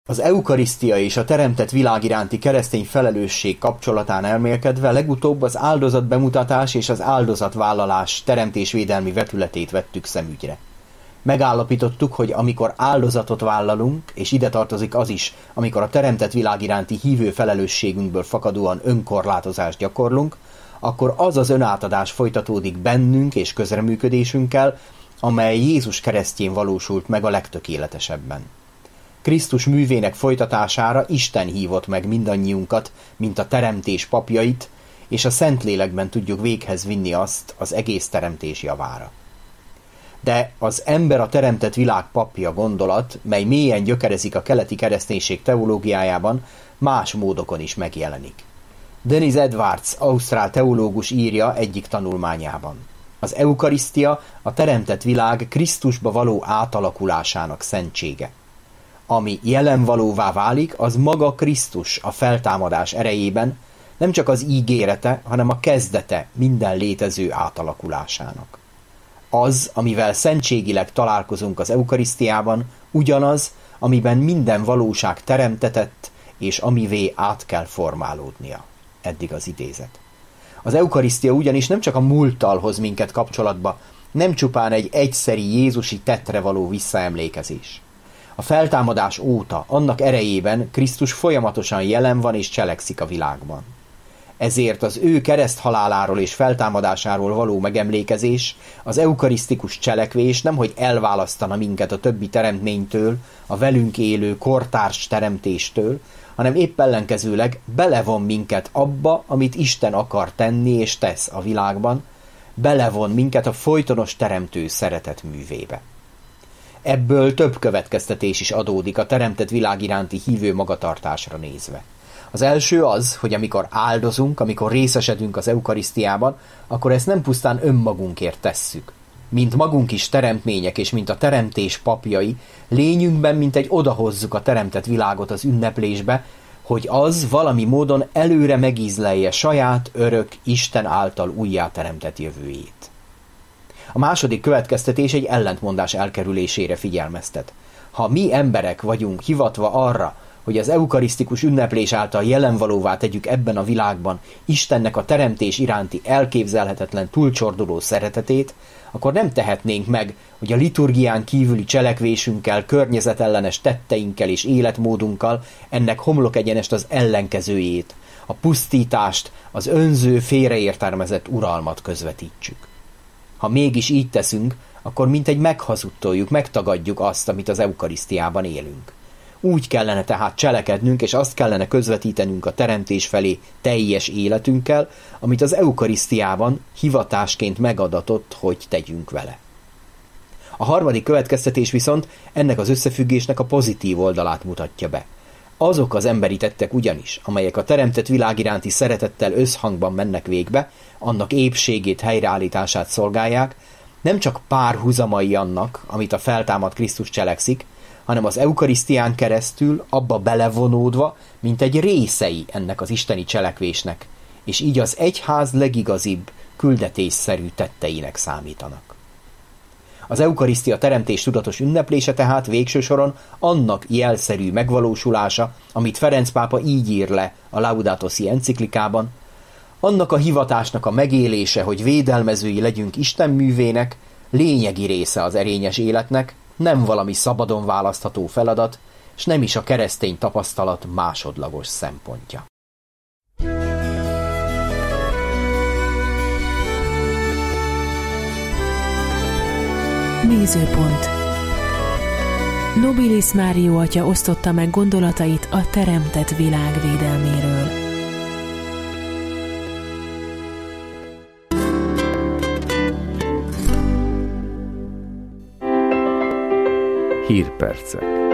Az eukarisztia és a teremtett világ iránti keresztény felelősség kapcsolatán elmélkedve legutóbb az áldozatbemutatás és az áldozatvállalás teremtésvédelmi vetületét vettük szemügyre. Megállapítottuk, hogy amikor áldozatot vállalunk, és ide tartozik az is, amikor a teremtett világ iránti hívő felelősségünkből fakadóan önkorlátozást gyakorlunk, akkor az az önátadás folytatódik bennünk és közreműködésünkkel, amely Jézus keresztjén valósult meg a legtökéletesebben. Krisztus művének folytatására Isten hívott meg mindannyiunkat, mint a teremtés papjait, és a Szentlélekben tudjuk véghez vinni azt az egész teremtés javára. De az ember a teremtett világ papja gondolat, mely mélyen gyökerezik a keleti kereszténység teológiájában, más módokon is megjelenik. Dennis Edwards, ausztrál teológus írja egyik tanulmányában. Az eukarisztia a teremtett világ Krisztusba való átalakulásának szentsége. Ami jelenvalóvá válik, az maga Krisztus a feltámadás erejében, nem csak az ígérete, hanem a kezdete minden létező átalakulásának. Az, amivel szentségileg találkozunk az eukarisztiában, ugyanaz, amiben minden valóság teremtetett, és amivé át kell formálódnia. Eddig az idézet. Az eukarisztia ugyanis nem csak a múlttal hoz minket kapcsolatba, nem csupán egy egyszeri jézusi tettre való visszaemlékezés. A feltámadás óta, annak erejében Krisztus folyamatosan jelen van és cselekszik a világban. Ezért az ő kereszthaláláról és feltámadásáról való megemlékezés, az eukarisztikus cselekvés nemhogy elválasztana minket a többi teremtménytől, a velünk élő kortárs teremtéstől, hanem épp ellenkezőleg belevon minket abba, amit Isten akar tenni és tesz a világban, belevon minket a folytonos teremtő szeretet művébe. Ebből több következtetés is adódik a teremtett világ iránti hívő magatartásra nézve. Az első az, hogy amikor áldozunk, amikor részesedünk az eukarisztiában, akkor ezt nem pusztán önmagunkért tesszük. Mint magunk is teremtmények és mint a teremtés papjai, lényünkben mintegy odahozzuk a teremtett világot az ünneplésbe, hogy az valami módon előre megízlelje saját örök Isten által újjáteremtett jövőjét. A második következtetés egy ellentmondás elkerülésére figyelmeztet. Ha mi emberek vagyunk hivatva arra, hogy az eukarisztikus ünneplés által jelenvalóvá tegyük ebben a világban Istennek a teremtés iránti elképzelhetetlen túlcsorduló szeretetét, akkor nem tehetnénk meg, hogy a liturgián kívüli cselekvésünkkel, környezetellenes tetteinkkel és életmódunkkal ennek homlokegyenest az ellenkezőjét, a pusztítást, az önző, félreértelmezett uralmat közvetítsük. Ha mégis így teszünk, akkor mintegy meghazudtoljuk, megtagadjuk azt, amit az eukarisztiában élünk. Úgy kellene tehát cselekednünk, és azt kellene közvetítenünk a teremtés felé teljes életünkkel, amit az eukarisztiában hivatásként megadatott, hogy tegyünk vele. A harmadik következtetés viszont ennek az összefüggésnek a pozitív oldalát mutatja be. Azok az emberi tettek ugyanis, amelyek a teremtett világ iránti szeretettel összhangban mennek végbe, annak épségét, helyreállítását szolgálják, nem csak párhuzamai annak, amit a feltámadt Krisztus cselekszik, hanem az eukarisztián keresztül abba belevonódva, mint egy részei ennek az isteni cselekvésnek, és így az egyház legigazibb, küldetésszerű tetteinek számítanak. Az eukarisztia teremtés tudatos ünneplése tehát végső soron annak jelszerű megvalósulása, amit Ferenc pápa így ír le a Laudato Si enciklikában, annak a hivatásnak a megélése, hogy védelmezői legyünk Isten művének, lényegi része az erényes életnek, nem valami szabadon választható feladat, s nem is a keresztény tapasztalat másodlagos szempontja. Nézőpont. Nobilis Mário atya osztotta meg gondolatait a teremtett világ védelméről. Hírpercek.